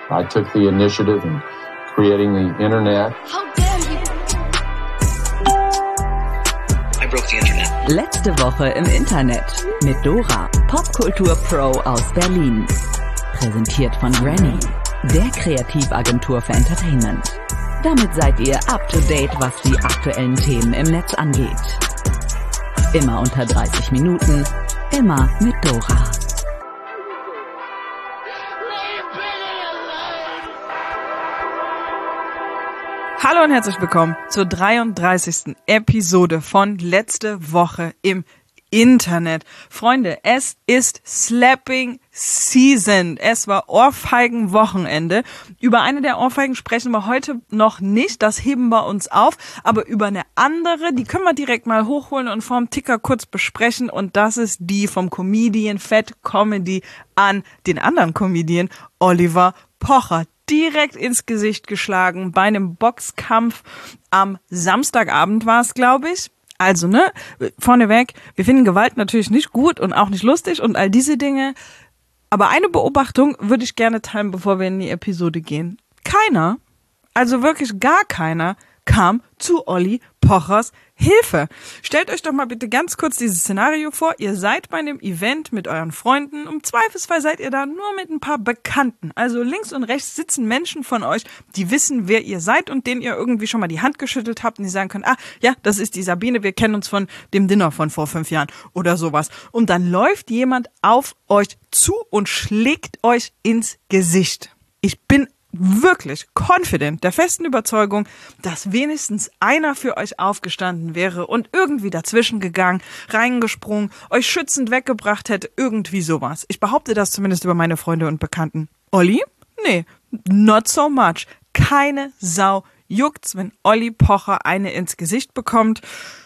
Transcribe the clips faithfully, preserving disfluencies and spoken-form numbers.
I took the initiative in creating the internet. How dare you? I broke the internet. Letzte Woche im Internet mit Dora, Popkultur-Pro aus Berlin. Präsentiert von Granny, der Kreativagentur für Entertainment. Damit seid ihr up to date, was die aktuellen Themen im Netz angeht. Immer unter dreißig Minuten, immer mit Dora. Hallo und herzlich willkommen zur dreiunddreißigsten Episode von Letzte Woche im Internet. Freunde, es ist Slapping Season. Es war Ohrfeigen-Wochenende. Über eine der Ohrfeigen sprechen wir heute noch nicht. Das heben wir uns auf. Aber über eine andere, die können wir direkt mal hochholen und vorm Ticker kurz besprechen. Und das ist die vom Comedian Fat Comedy an den anderen Comedian Oliver Pocher. Direkt ins Gesicht geschlagen bei einem Boxkampf am Samstagabend war es, glaube ich. Also, ne, vorneweg, wir finden Gewalt natürlich nicht gut und auch nicht lustig und all diese Dinge. Aber eine Beobachtung würde ich gerne teilen, bevor wir in die Episode gehen. Keiner, also wirklich gar keiner, kam zu Olli Pochers Hilfe. Stellt euch doch mal bitte ganz kurz dieses Szenario vor. Ihr seid bei einem Event mit euren Freunden. Im Zweifelsfall seid ihr da nur mit ein paar Bekannten. Also links und rechts sitzen Menschen von euch, die wissen, wer ihr seid und denen ihr irgendwie schon mal die Hand geschüttelt habt und die sagen können, ah, ja, das ist die Sabine, wir kennen uns von dem Dinner von vor fünf Jahren oder sowas. Und dann läuft jemand auf euch zu und schlägt euch ins Gesicht. Ich bin wirklich confident, der festen Überzeugung, dass wenigstens einer für euch aufgestanden wäre und irgendwie dazwischen gegangen, reingesprungen, euch schützend weggebracht hätte, irgendwie sowas. Ich behaupte das zumindest über meine Freunde und Bekannten. Olli? Nee, not so much. Keine Sau juckt's, wenn Olli Pocher eine ins Gesicht bekommt.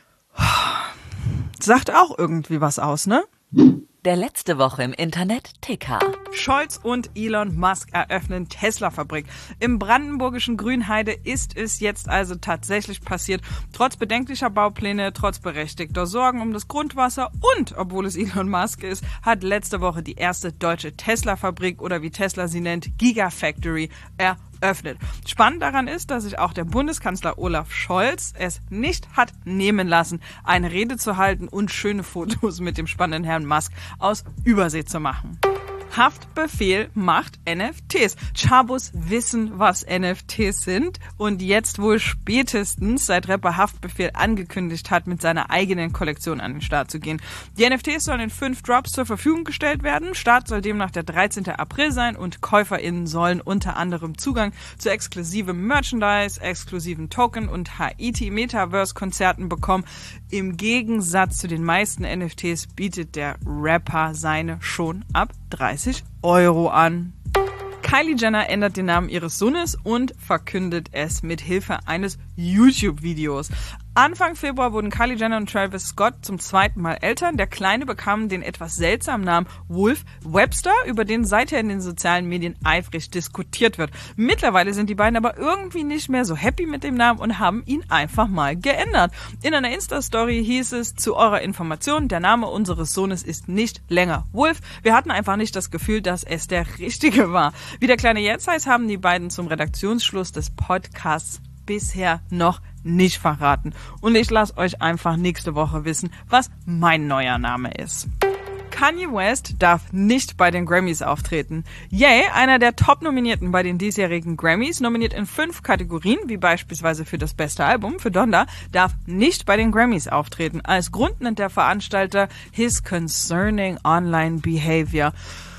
Sagt auch irgendwie was aus, ne? Der letzte Woche im Internet Ticker. Scholz und Elon Musk eröffnen Tesla-Fabrik. Im brandenburgischen Grünheide ist es jetzt also tatsächlich passiert. Trotz bedenklicher Baupläne, trotz berechtigter Sorgen um das Grundwasser und, obwohl es Elon Musk ist, hat letzte Woche die erste deutsche Tesla-Fabrik oder wie Tesla sie nennt, Gigafactory eröffnet. öffnet. Spannend daran ist, dass sich auch der Bundeskanzler Olaf Scholz es nicht hat nehmen lassen, eine Rede zu halten und schöne Fotos mit dem spannenden Herrn Musk aus Übersee zu machen. Haftbefehl macht N F Ts. Chabos wissen, was N F Ts sind und jetzt wohl spätestens, seit Rapper Haftbefehl angekündigt hat, mit seiner eigenen Kollektion an den Start zu gehen. Die N F Ts sollen in fünf Drops zur Verfügung gestellt werden. Start soll demnach der dreizehnten April sein und KäuferInnen sollen unter anderem Zugang zu exklusivem Merchandise, exklusiven Token und Haiti-Metaverse-Konzerten bekommen. Im Gegensatz zu den meisten N F Ts bietet der Rapper seine schon ab dreißig Euro an. Kylie Jenner ändert den Namen ihres Sohnes und verkündet es mit Hilfe eines YouTube-Videos. Anfang Februar wurden Kylie Jenner und Travis Scott zum zweiten Mal Eltern. Der Kleine bekam den etwas seltsamen Namen Wolf Webster, über den seither in den sozialen Medien eifrig diskutiert wird. Mittlerweile sind die beiden aber irgendwie nicht mehr so happy mit dem Namen und haben ihn einfach mal geändert. In einer Insta-Story hieß es, zu eurer Information, der Name unseres Sohnes ist nicht länger Wolf. Wir hatten einfach nicht das Gefühl, dass es der richtige war. Wie der Kleine jetzt heißt, haben die beiden zum Redaktionsschluss des Podcasts bisher noch nicht verraten. Und ich lasse euch einfach nächste Woche wissen, was mein neuer Name ist. Kanye West darf nicht bei den Grammys auftreten. Ye, einer der Top-Nominierten bei den diesjährigen Grammys, nominiert in fünf Kategorien, wie beispielsweise für das beste Album, für Donda, darf nicht bei den Grammys auftreten. Als Grund nennt der Veranstalter his concerning online behavior.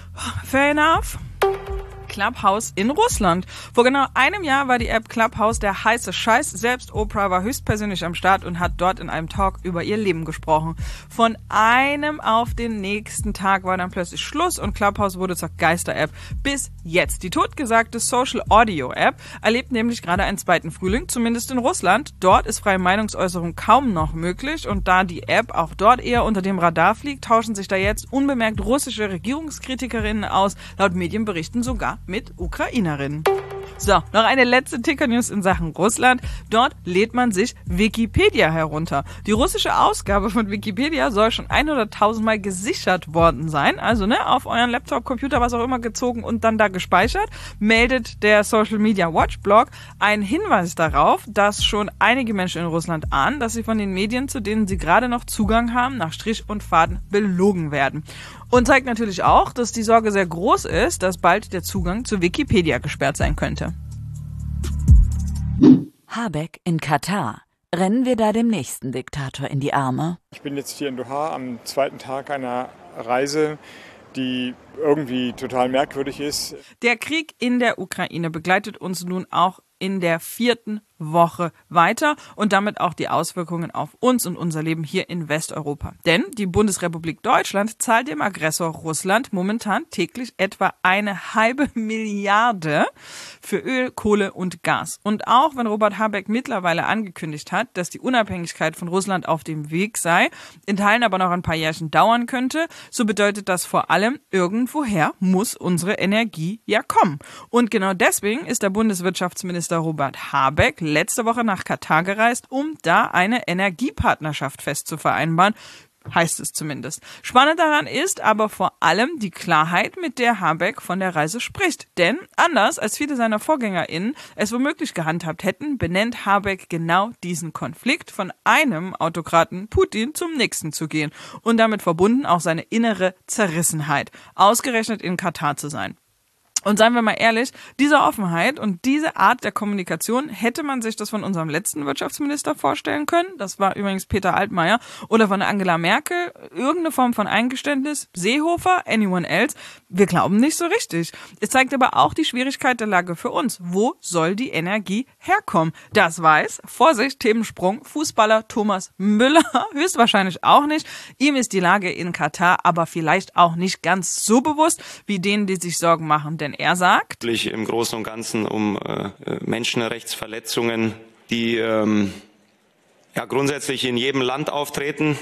Fair enough. Clubhouse in Russland. Vor genau einem Jahr war die App Clubhouse der heiße Scheiß. Selbst Oprah war höchstpersönlich am Start und hat dort in einem Talk über ihr Leben gesprochen. Von einem auf den nächsten Tag war dann plötzlich Schluss und Clubhouse wurde zur Geister-App. Bis jetzt. Die totgesagte Social Audio App erlebt nämlich gerade einen zweiten Frühling, zumindest in Russland. Dort ist freie Meinungsäußerung kaum noch möglich und da die App auch dort eher unter dem Radar fliegt, tauschen sich da jetzt unbemerkt russische Regierungskritikerinnen aus, laut Medienberichten sogar mit Ukrainerinnen. So, noch eine letzte Ticker-News in Sachen Russland. Dort lädt man sich Wikipedia herunter. Die russische Ausgabe von Wikipedia soll schon hunderttausend Mal gesichert worden sein. Also ne, auf euren Laptop, Computer, was auch immer gezogen und dann da gespeichert. Meldet der Social Media Watch Blog einen Hinweis darauf, dass schon einige Menschen in Russland ahnen, dass sie von den Medien, zu denen sie gerade noch Zugang haben, nach Strich und Faden belogen werden. Und zeigt natürlich auch, dass die Sorge sehr groß ist, dass bald der Zugang zu Wikipedia gesperrt sein könnte. Habeck in Katar. Rennen wir da dem nächsten Diktator in die Arme? Ich bin jetzt hier in Doha am zweiten Tag einer Reise, die irgendwie total merkwürdig ist. Der Krieg in der Ukraine begleitet uns nun auch in der vierten Woche weiter und damit auch die Auswirkungen auf uns und unser Leben hier in Westeuropa. Denn die Bundesrepublik Deutschland zahlt dem Aggressor Russland momentan täglich etwa eine halbe Milliarde für Öl, Kohle und Gas. Und auch wenn Robert Habeck mittlerweile angekündigt hat, dass die Unabhängigkeit von Russland auf dem Weg sei, in Teilen aber noch ein paar Jährchen dauern könnte, so bedeutet das vor allem, irgendwoher muss unsere Energie ja kommen. Und genau deswegen ist der Bundeswirtschaftsminister Robert Habeck letzte Woche nach Katar gereist, um da eine Energiepartnerschaft festzuvereinbaren, heißt es zumindest. Spannend daran ist aber vor allem die Klarheit, mit der Habeck von der Reise spricht. Denn anders als viele seiner VorgängerInnen es womöglich gehandhabt hätten, benennt Habeck genau diesen Konflikt, von einem Autokraten Putin zum nächsten zu gehen und damit verbunden auch seine innere Zerrissenheit, ausgerechnet in Katar zu sein. Und seien wir mal ehrlich, diese Offenheit und diese Art der Kommunikation, hätte man sich das von unserem letzten Wirtschaftsminister vorstellen können, das war übrigens Peter Altmaier, oder von Angela Merkel, irgendeine Form von Eingeständnis, Seehofer, anyone else, wir glauben nicht so richtig. Es zeigt aber auch die Schwierigkeit der Lage für uns. Wo soll die Energie herkommen? Das weiß, Vorsicht, Themensprung, Fußballer Thomas Müller höchstwahrscheinlich auch nicht. Ihm ist die Lage in Katar aber vielleicht auch nicht ganz so bewusst, wie denen, die sich Sorgen machen, denn er sagt, im Großen und Ganzen um äh, Menschenrechtsverletzungen, die ähm, ja grundsätzlich in jedem Land auftreten.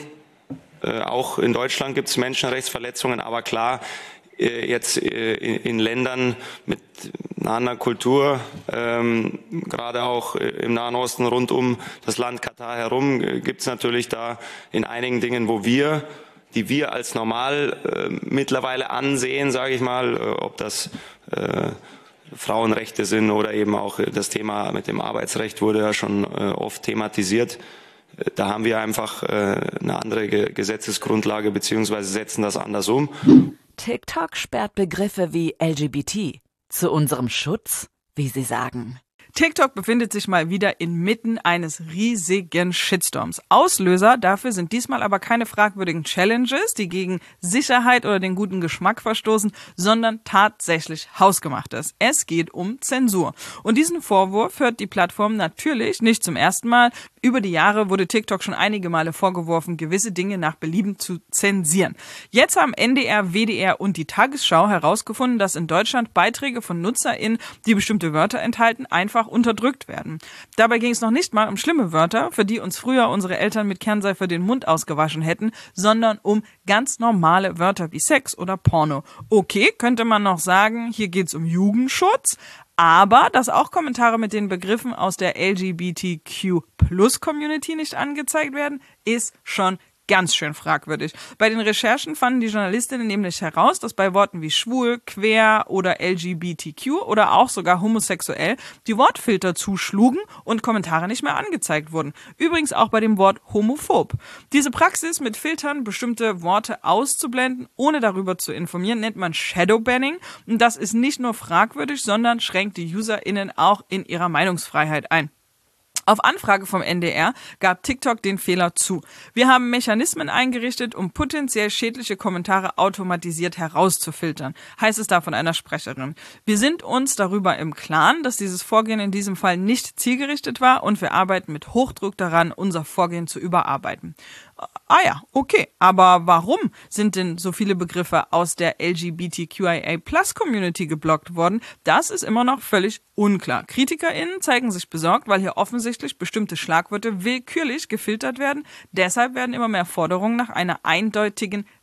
Äh, auch in Deutschland gibt es Menschenrechtsverletzungen, aber klar, äh, jetzt äh, in, in Ländern mit einer anderen Kultur, ähm, gerade auch im Nahen Osten rund um das Land Katar herum, äh, gibt es natürlich da in einigen Dingen, wo wir die wir als normal äh, mittlerweile ansehen, sage ich mal, äh, ob das äh, Frauenrechte sind oder eben auch das Thema mit dem Arbeitsrecht wurde ja schon äh, oft thematisiert. Äh, da haben wir einfach äh, eine andere Ge- Gesetzesgrundlage beziehungsweise setzen das anders um. TikTok sperrt Begriffe wie L G B T. Zu unserem Schutz, wie Sie sagen. TikTok befindet sich mal wieder inmitten eines riesigen Shitstorms. Auslöser dafür sind diesmal aber keine fragwürdigen Challenges, die gegen Sicherheit oder den guten Geschmack verstoßen, sondern tatsächlich Hausgemachtes. Es geht um Zensur. Und diesen Vorwurf hört die Plattform natürlich nicht zum ersten Mal. Über die Jahre wurde TikTok schon einige Male vorgeworfen, gewisse Dinge nach Belieben zu zensieren. Jetzt haben N D R, W D R und die Tagesschau herausgefunden, dass in Deutschland Beiträge von NutzerInnen, die bestimmte Wörter enthalten, einfach unterdrückt werden. Dabei ging es noch nicht mal um schlimme Wörter, für die uns früher unsere Eltern mit Kernseife den Mund ausgewaschen hätten, sondern um ganz normale Wörter wie Sex oder Porno. Okay, könnte man noch sagen, hier geht's um Jugendschutz, aber dass auch Kommentare mit den Begriffen aus der L G B T Q Plus Community nicht angezeigt werden, ist schon ganz schön fragwürdig. Bei den Recherchen fanden die Journalistinnen nämlich heraus, dass bei Worten wie schwul, queer oder L G B T Q oder auch sogar homosexuell die Wortfilter zuschlugen und Kommentare nicht mehr angezeigt wurden. Übrigens auch bei dem Wort homophob. Diese Praxis mit Filtern, bestimmte Worte auszublenden, ohne darüber zu informieren, nennt man Shadowbanning. Und das ist nicht nur fragwürdig, sondern schränkt die UserInnen auch in ihrer Meinungsfreiheit ein. Auf Anfrage vom N D R gab TikTok den Fehler zu. Wir haben Mechanismen eingerichtet, um potenziell schädliche Kommentare automatisiert herauszufiltern, heißt es da von einer Sprecherin. Wir sind uns darüber im Klaren, dass dieses Vorgehen in diesem Fall nicht zielgerichtet war und wir arbeiten mit Hochdruck daran, unser Vorgehen zu überarbeiten. Ah ja, okay. Aber warum sind denn so viele Begriffe aus der L G B T Q I A Plus Community geblockt worden? Das ist immer noch völlig unklar. KritikerInnen zeigen sich besorgt, weil hier offensichtlich bestimmte Schlagwörter willkürlich gefiltert werden. Deshalb werden immer mehr Forderungen nach einer eindeutigen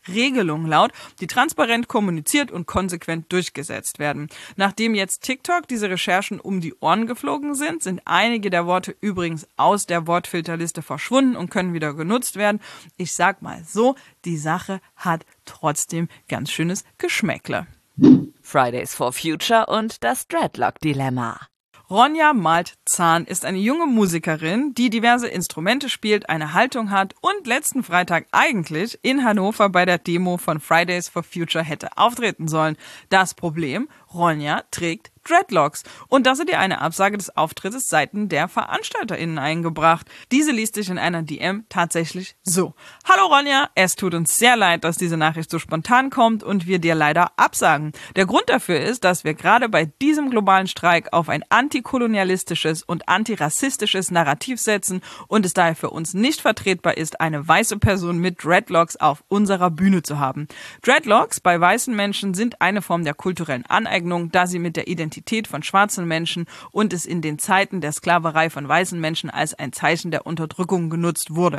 Regelungen laut, die transparent kommuniziert und konsequent durchgesetzt werden. Nachdem jetzt TikTok diese Recherchen um die Ohren geflogen sind, sind einige der Worte übrigens aus der Wortfilterliste verschwunden und können wieder genutzt werden. Ich sag mal so, die Sache hat trotzdem ganz schönes Geschmäckle. Fridays for Future und das Dreadlock-Dilemma. Ronja Malt-Zahn ist eine junge Musikerin, die diverse Instrumente spielt, eine Haltung hat und letzten Freitag eigentlich in Hannover bei der Demo von Fridays for Future hätte auftreten sollen. Das Problem, Ronja trägt Dreadlocks. Und das hat ihr eine Absage des Auftrittes seitens der VeranstalterInnen eingebracht. Diese liest sich in einer D M tatsächlich so. Hallo Ronja, es tut uns sehr leid, dass diese Nachricht so spontan kommt und wir dir leider absagen. Der Grund dafür ist, dass wir gerade bei diesem globalen Streik auf ein antikolonialistisches und antirassistisches Narrativ setzen und es daher für uns nicht vertretbar ist, eine weiße Person mit Dreadlocks auf unserer Bühne zu haben. Dreadlocks bei weißen Menschen sind eine Form der kulturellen Aneignung, da sie mit der Identität von schwarzen Menschen und es in den Zeiten der Sklaverei von weißen Menschen als ein Zeichen der Unterdrückung genutzt wurde.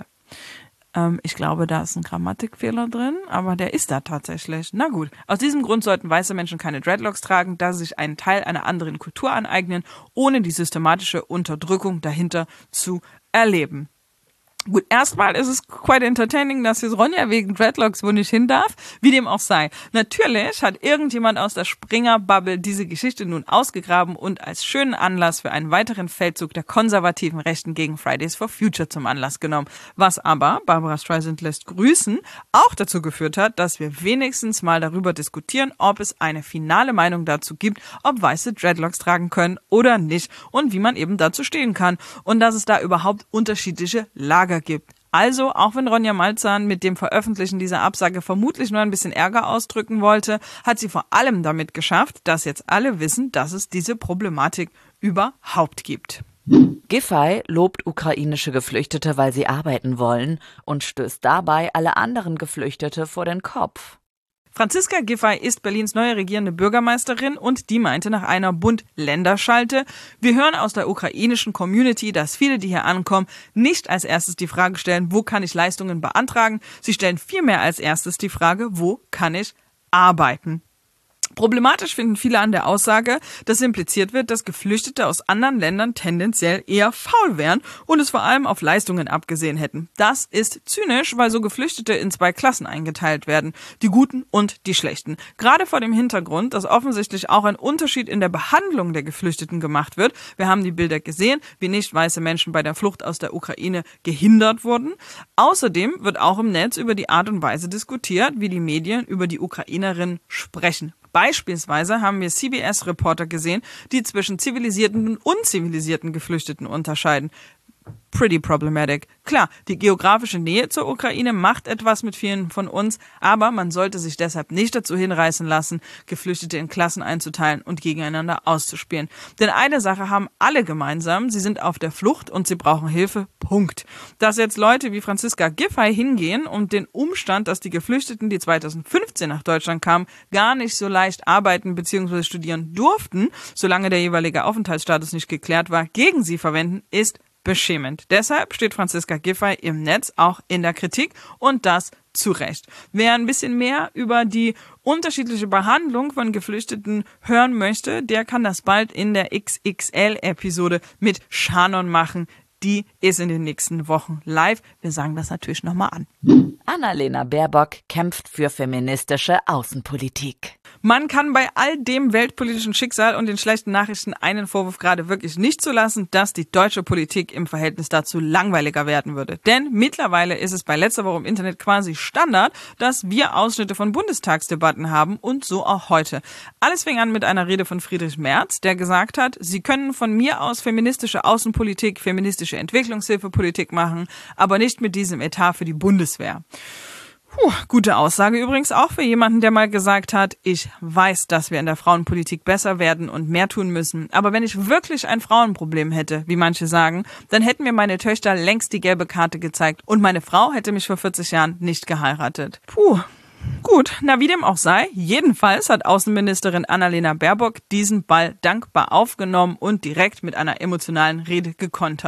Ähm, ich glaube, da ist ein Grammatikfehler drin, aber der ist da tatsächlich. Na gut. Aus diesem Grund sollten weiße Menschen keine Dreadlocks tragen, da sie sich einen Teil einer anderen Kultur aneignen, ohne die systematische Unterdrückung dahinter zu erleben. Gut, erstmal ist es quite entertaining, dass jetzt Ronja wegen Dreadlocks wo nicht hin darf, wie dem auch sei. Natürlich hat irgendjemand aus der Springer-Bubble diese Geschichte nun ausgegraben und als schönen Anlass für einen weiteren Feldzug der konservativen Rechten gegen Fridays for Future zum Anlass genommen. Was aber, Barbara Streisand lässt grüßen, auch dazu geführt hat, dass wir wenigstens mal darüber diskutieren, ob es eine finale Meinung dazu gibt, ob Weiße Dreadlocks tragen können oder nicht und wie man eben dazu stehen kann und dass es da überhaupt unterschiedliche Lager gibt. Also, auch wenn Ronja Malt-Zahn mit dem Veröffentlichen dieser Absage vermutlich nur ein bisschen Ärger ausdrücken wollte, hat sie vor allem damit geschafft, dass jetzt alle wissen, dass es diese Problematik überhaupt gibt. Giffey lobt ukrainische Geflüchtete, weil sie arbeiten wollen und stößt dabei alle anderen Geflüchtete vor den Kopf. Franziska Giffey ist Berlins neue regierende Bürgermeisterin und die meinte nach einer Bund-Länder-Schalte, wir hören aus der ukrainischen Community, dass viele, die hier ankommen, nicht als erstes die Frage stellen, wo kann ich Leistungen beantragen? Sie stellen vielmehr als erstes die Frage, wo kann ich arbeiten? Problematisch finden viele an der Aussage, dass impliziert wird, dass Geflüchtete aus anderen Ländern tendenziell eher faul wären und es vor allem auf Leistungen abgesehen hätten. Das ist zynisch, weil so Geflüchtete in zwei Klassen eingeteilt werden, die Guten und die Schlechten. Gerade vor dem Hintergrund, dass offensichtlich auch ein Unterschied in der Behandlung der Geflüchteten gemacht wird. Wir haben die Bilder gesehen, wie nicht weiße Menschen bei der Flucht aus der Ukraine gehindert wurden. Außerdem wird auch im Netz über die Art und Weise diskutiert, wie die Medien über die Ukrainerinnen sprechen. Beispielsweise haben wir C B S-Reporter gesehen, die zwischen zivilisierten und unzivilisierten Geflüchteten unterscheiden. Pretty problematic. Klar, die geografische Nähe zur Ukraine macht etwas mit vielen von uns, aber man sollte sich deshalb nicht dazu hinreißen lassen, Geflüchtete in Klassen einzuteilen und gegeneinander auszuspielen. Denn eine Sache haben alle gemeinsam, sie sind auf der Flucht und sie brauchen Hilfe, Punkt. Dass jetzt Leute wie Franziska Giffey hingehen und den Umstand, dass die Geflüchteten, die zweitausendfünfzehn nach Deutschland kamen, gar nicht so leicht arbeiten bzw. studieren durften, solange der jeweilige Aufenthaltsstatus nicht geklärt war, gegen sie verwenden, ist beschämend. Deshalb steht Franziska Giffey im Netz auch in der Kritik und das zu Recht. Wer ein bisschen mehr über die unterschiedliche Behandlung von Geflüchteten hören möchte, der kann das bald in der X X L-Episode mit Shannon machen. Die ist in den nächsten Wochen live. Wir sagen das natürlich nochmal an. Annalena Baerbock kämpft für feministische Außenpolitik. Man kann bei all dem weltpolitischen Schicksal und den schlechten Nachrichten einen Vorwurf gerade wirklich nicht zulassen, dass die deutsche Politik im Verhältnis dazu langweiliger werden würde. Denn mittlerweile ist es bei letzter Woche im Internet quasi Standard, dass wir Ausschnitte von Bundestagsdebatten haben und so auch heute. Alles fing an mit einer Rede von Friedrich Merz, der gesagt hat, Sie können von mir aus feministische Außenpolitik, feministische Entwicklungshilfepolitik machen, aber nicht mit diesem Etat für die Bundeswehr. Puh, gute Aussage übrigens auch für jemanden, der mal gesagt hat, ich weiß, dass wir in der Frauenpolitik besser werden und mehr tun müssen. Aber wenn ich wirklich ein Frauenproblem hätte, wie manche sagen, dann hätten mir meine Töchter längst die gelbe Karte gezeigt und meine Frau hätte mich vor vierzig Jahren nicht geheiratet. Puh. Gut, na wie dem auch sei, jedenfalls hat Außenministerin Annalena Baerbock diesen Ball dankbar aufgenommen und direkt mit einer emotionalen Rede gekontert.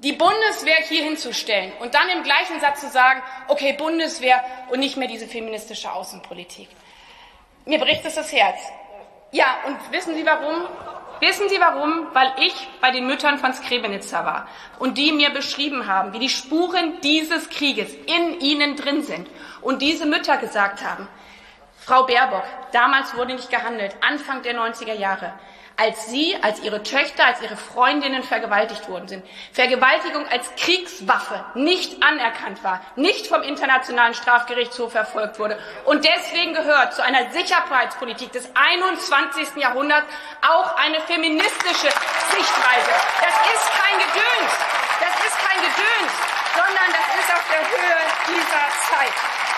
die Bundeswehr hier hinzustellen und dann im gleichen Satz zu sagen, okay, Bundeswehr und nicht mehr diese feministische Außenpolitik. Mir bricht es das Herz. Ja, und wissen Sie warum? Wissen Sie warum? Weil ich bei den Müttern von Srebrenica war und die mir beschrieben haben, wie die Spuren dieses Krieges in ihnen drin sind. Und diese Mütter gesagt haben, Frau Baerbock, damals wurde nicht gehandelt, Anfang der neunziger Jahre, als Sie, als Ihre Töchter, als Ihre Freundinnen vergewaltigt worden sind. Vergewaltigung als Kriegswaffe nicht anerkannt war, nicht vom Internationalen Strafgerichtshof verfolgt wurde und deswegen gehört zu einer Sicherheitspolitik des einundzwanzigsten Jahrhunderts auch eine feministische Sichtweise. Das ist kein Gedöns, das ist kein Gedöns, sondern das ist auf der Höhe dieser Zeit.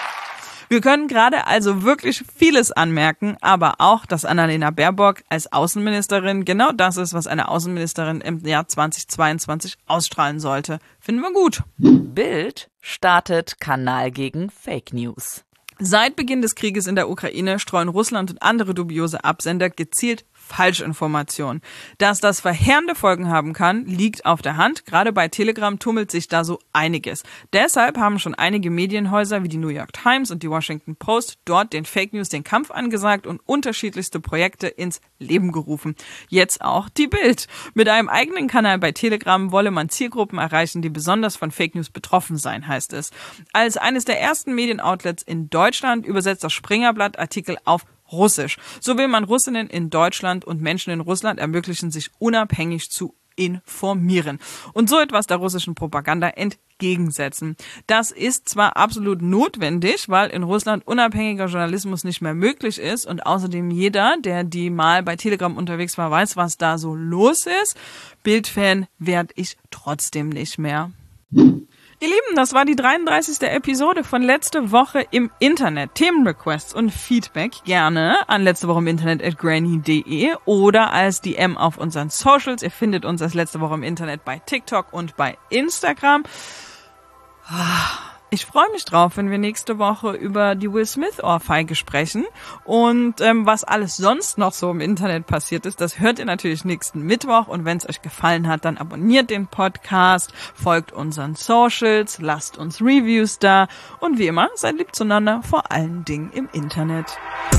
Wir können gerade also wirklich vieles anmerken, aber auch, dass Annalena Baerbock als Außenministerin genau das ist, was eine Außenministerin im Jahr zweitausendzweiundzwanzig ausstrahlen sollte. Finden wir gut. Bild startet Kanal gegen Fake News. Seit Beginn des Krieges in der Ukraine streuen Russland und andere dubiose Absender gezielt Falschinformationen. Dass das verheerende Folgen haben kann, liegt auf der Hand. Gerade bei Telegram tummelt sich da so einiges. Deshalb haben schon einige Medienhäuser wie die New York Times und die Washington Post dort den Fake News den Kampf angesagt und unterschiedlichste Projekte ins Leben gerufen. Jetzt auch die Bild. Mit einem eigenen Kanal bei Telegram wolle man Zielgruppen erreichen, die besonders von Fake News betroffen seien, heißt es. Als eines der ersten Medienoutlets in Deutschland übersetzt das Springerblatt Artikel auf Russisch. So will man Russinnen in Deutschland und Menschen in Russland ermöglichen, sich unabhängig zu informieren und so etwas der russischen Propaganda entgegensetzen. Das ist zwar absolut notwendig, weil in Russland unabhängiger Journalismus nicht mehr möglich ist und außerdem jeder, der die mal bei Telegram unterwegs war, weiß, was da so los ist. Bildfan werd ich trotzdem nicht mehr. Ihr Lieben, das war die dreiunddreißigste Episode von Letzte Woche im Internet. Themenrequests und Feedback gerne an letzte Woche im Internet at granny punkt de oder als D M auf unseren Socials. Ihr findet uns als Letzte Woche im Internet bei TikTok und bei Instagram. Ich freue mich drauf, wenn wir nächste Woche über die Will Smith-Ohrfeige sprechen. Und ähm, was alles sonst noch so im Internet passiert ist, das hört ihr natürlich nächsten Mittwoch. Und wenn es euch gefallen hat, dann abonniert den Podcast, folgt unseren Socials, lasst uns Reviews da. Und wie immer, seid lieb zueinander, vor allen Dingen im Internet.